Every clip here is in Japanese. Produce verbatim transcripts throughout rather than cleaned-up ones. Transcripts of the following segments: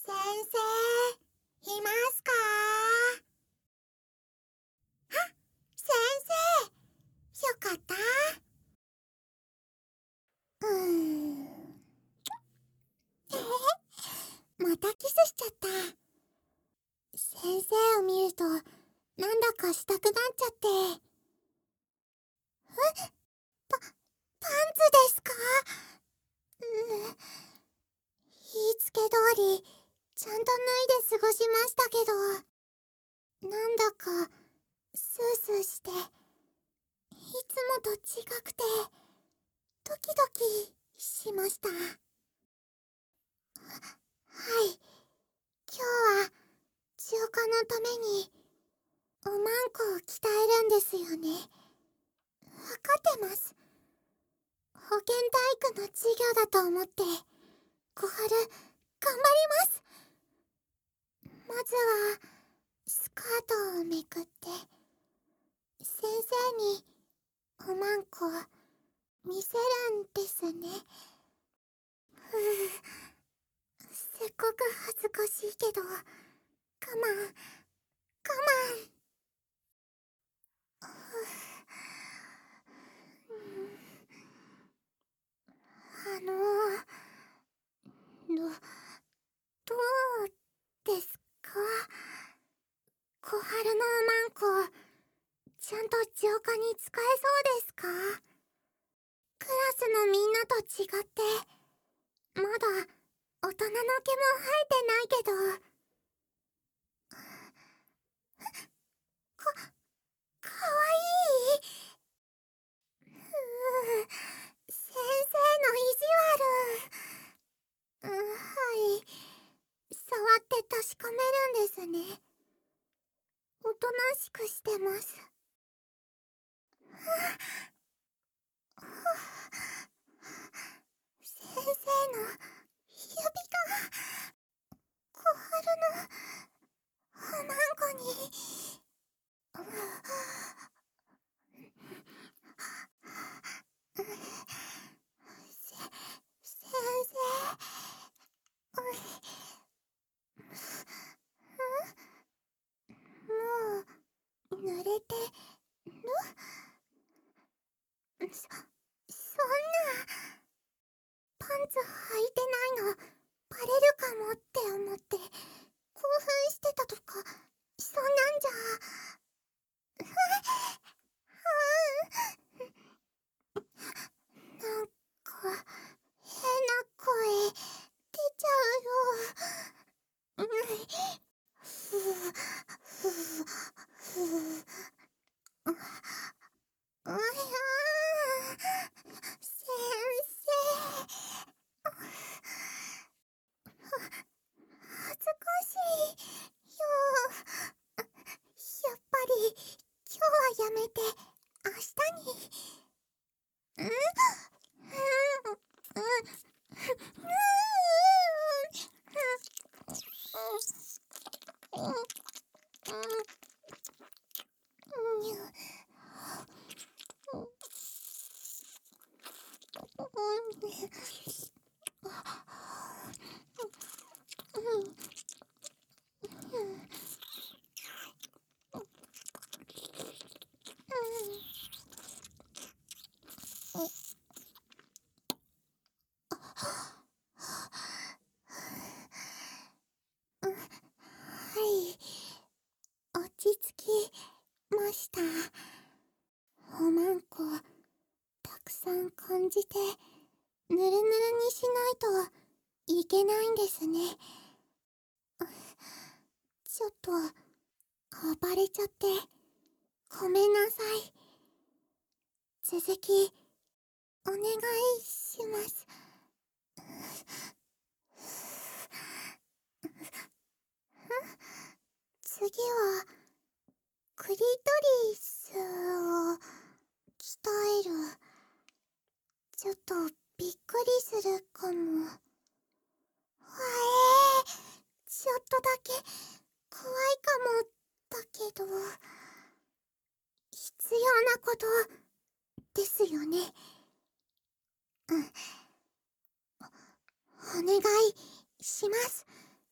先生、いますか？あ、先生、よかった。うーん。えへ、またキスしちゃった。先生を見ると、なんだかしたくなっちゃって。え、パ、パンツですか？うー、言いつけ通り、ちゃんと脱いで過ごしましたけど、なんだか、スースーして、いつもと違くて、ドキドキしました。はい、今日は、中華のために、おまんこを鍛えるんですよね。わかってます。保健体育の授業だと思って、小春、頑張ります。まずは、スカートをめくって、先生に、おまんこ、見せるんですね。ふう、せっかく恥ずかしいけど、我慢、我慢。ふう、あのど、どうですか？小春のおまんこ、ちゃんと浄化に使えそうですか？クラスのみんなと違って、まだ大人の毛も生えてないけど。か、かわいい。ふう、先生の意地悪。うん、はい。触って確かめるんですね。おとなしくしてます。はあ、先生の指が小春のおまんこに。せ、先生。もう濡れてる？そ、そんな。パンツ履いてないのバレるかもって思って興奮してたとか、そんなんじゃ。ううなんか変な声出ちゃうよ。ふうふうふう。うや先生。恥ずかしいよ。やっぱり今日はやめて明日に。うん、うん、うん、うん、うん、はい、落ち着きました。おまんこたくさん感じてぬるぬるにしないといけないんですね。ちょっと暴れちゃってごめんなさい。続きお願いします。次はクリトリスを鍛える。ちょっとびっくりするかも。わえー、ちょっとだけ怖いかもだけど、必要なことですよね。うん、お願いします。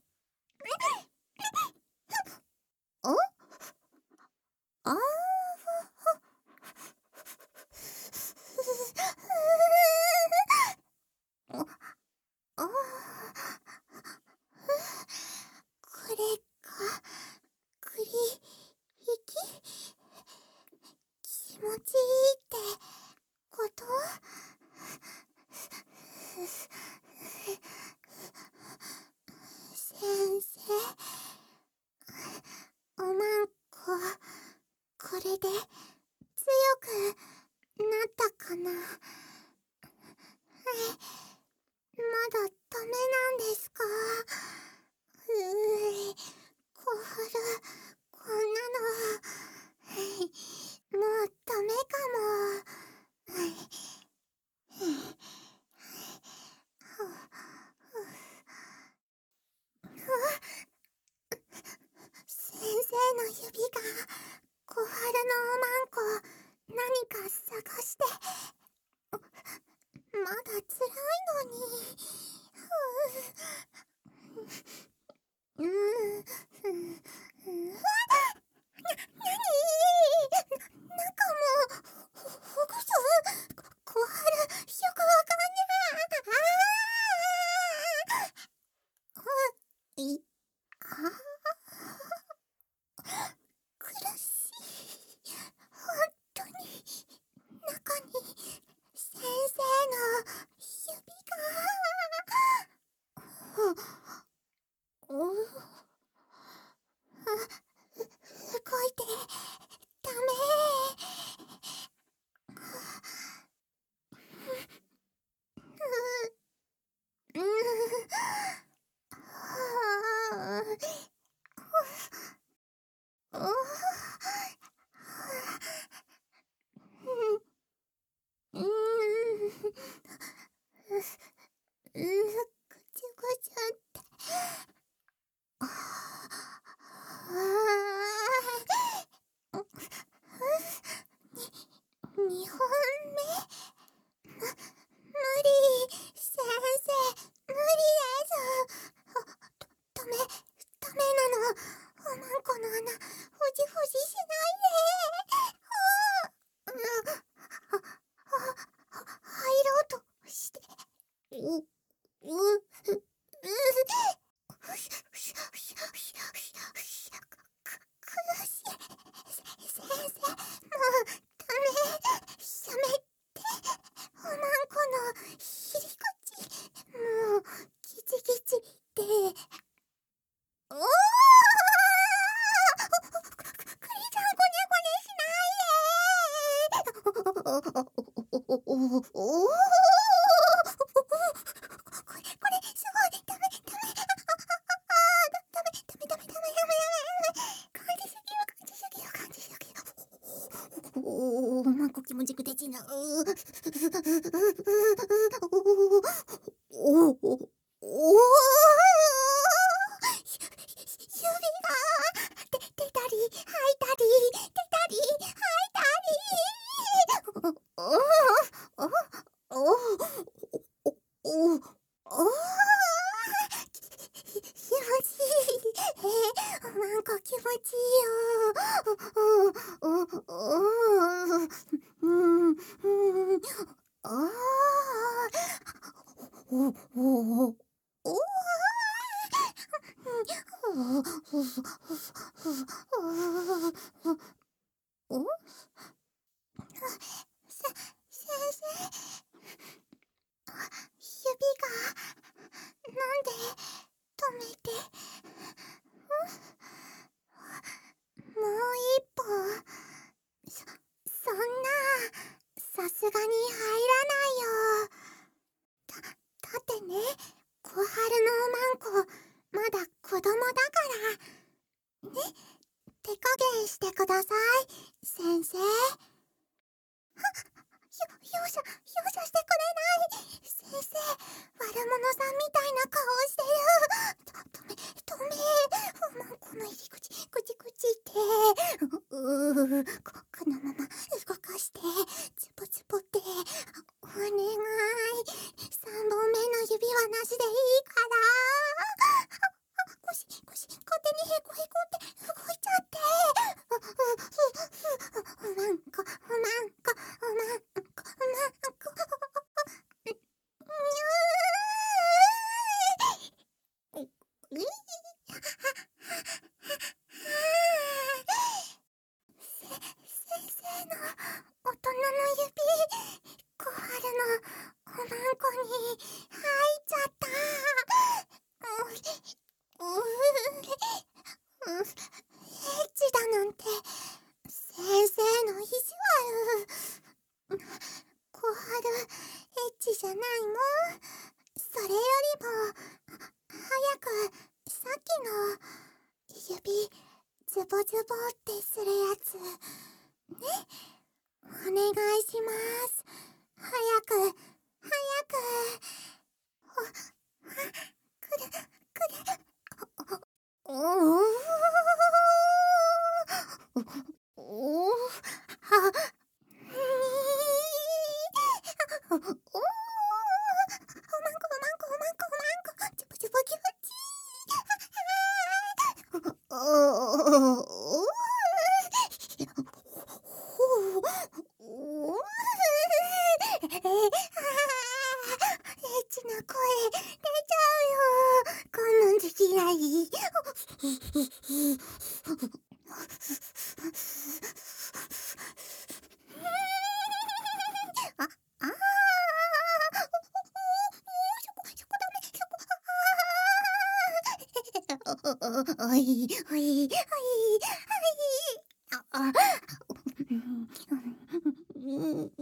おあーああこれが栗引き気持ちいいってこと？先生、おまんここれで強くなったかな？まだダメなんですか？うーい、小春、こんなのもうダメかも。先生の指が小春のおまんこ何か探して、まだ辛いのに。うーん、うーん、うわな、なになんかもう、ほ、ほぐすこ小春、よくわかんにゃあ。あい、あ苦しい。ほんとに、中に、先生の指が。お、お、動いてダメ。う、う、はあ、お、うん、うん、ぐちゅぐちゅって。ああ、に、にほんめむ、無理、先生、無理です。あ、ダメ、ダメなの。おまんこの穴、ふじふじしないで。ああ、あ、あ、入ろうとして。う、う、う、う、ふしふしふしふしふしふし、く、苦しい。せ、先生、もう、ダメ。やめて。おまんこの入り口、もう、ギチギチって。おーく、く、くりちゃん、ごねごねしないで。お、お、お、お、お、これ、これ、すごい、ダメ、ダメ、あ、あ、あ、あ、だ、ダメ、ダメ、ダメ、ダメ、ダメ、ダメ、感じすぎよ、感じすぎよ、感じすぎよ。おお、まんこ気持ちくてちな。うー、おお、おお、指が、で、出たり、吐いたり、出たこ気持ちいいよ。おおおうんうんあおおおおおおせ先生、指がなんで止めて、もう一本、そそんな、さすがに入らないよ。だだってね、小春のおまんこまだ子供だからね。手加減してください、先生。よ容赦容赦してくれない。先生、悪者さんみたいな顔してる。と止め止めおまんこの入り口ぐちぐちってううここのまま動かしてズボズボってお願い。三本目の指はなしでいいから腰腰勝手にへこへこって動いちゃっておまんこおまんこおまんこおまんこにゅーせ先生の大人の指小春のおまんこに入っちゃった。うううエッチだなんて先生の意地悪。小春エッチじゃないもん。それよりも早くさっきの指ズボズボってするやつね、お願いします。早く早くおくるくるおおおおはおおおまんこおまんこおまんこおまんこズボズボ気持ちいい。おおおおえー、あーエッチな声出ちゃうよ。こんなんで嫌い。あ、あーそこダメそこおおいおいおいおいああうん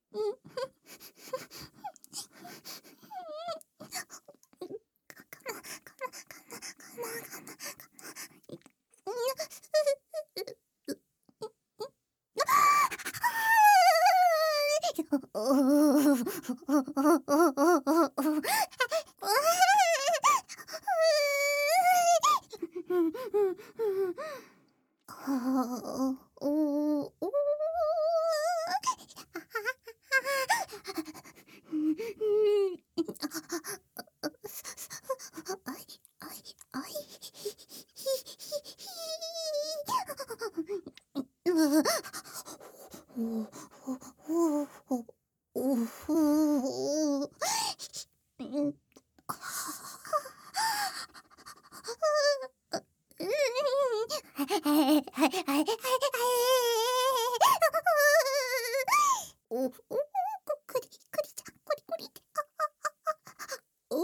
おおくりくりちゃんくりくりっておお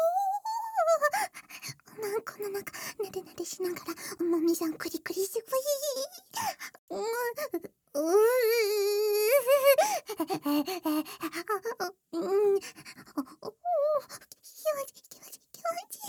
おまんこの中なでなでしながらおもみさんくりくりすごい。うんうんうんおお気持ちいい気持ちいい気持ち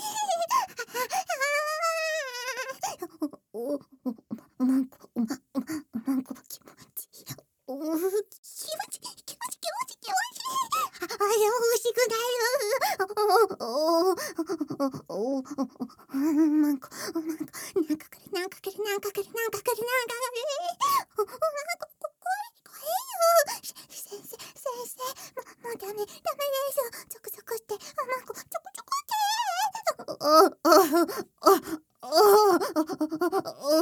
いいおおおまんこおまおまおまんこ気持ちいいおお気持ちいい気持ちいい気持ちいい気持ちいいあれ欲しくなるおおおおおまんこおまんこなんかくれなんかくれなんかくれなんかくれなんかくれおまんこ怖い怖いよ先生先生もうダメダメですちょくちょくっておまんこちょくちょくっておおおおおお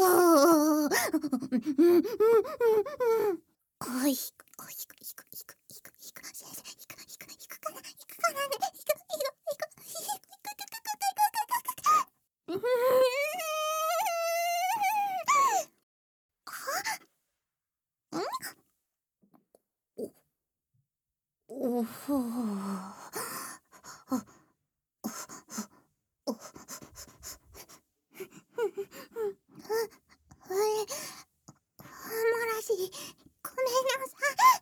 うんうんうんうん。おい、ひく、おい、ひく、ひく、ひく、ひく、ひく、先生、ひく、ひく、ひくかな、ひくかなね、ひく、ひく、ひく、ひく、ひく、ひく、ひく、ひく、ひく、ひく、ひく、ひく、ひく、ひく、うふーん。お、おほ。お、ふえ、もらし、ごめんなさい。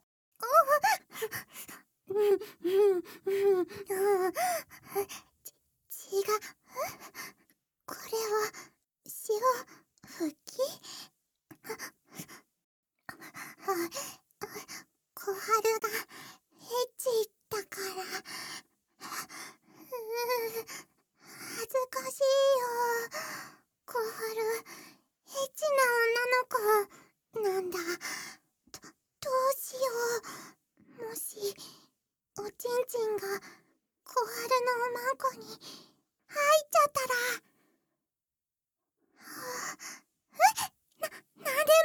おうんうんうん、ち、ちが、これは、潮吹き？は、小春が、エッチだから。う恥ずかしいよ。小春、エッチな女の子なんだ。ど、どうしよう。もし、おちんちんが小春のおまんこに入っちゃったら。はあ、え、な、なんでもないです。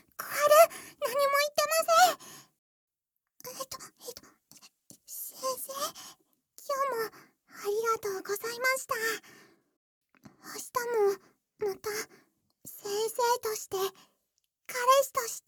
小春、何も言ってません。えっと、えっと、先生、今日もありがとうございました。明日もまた先生として、彼氏として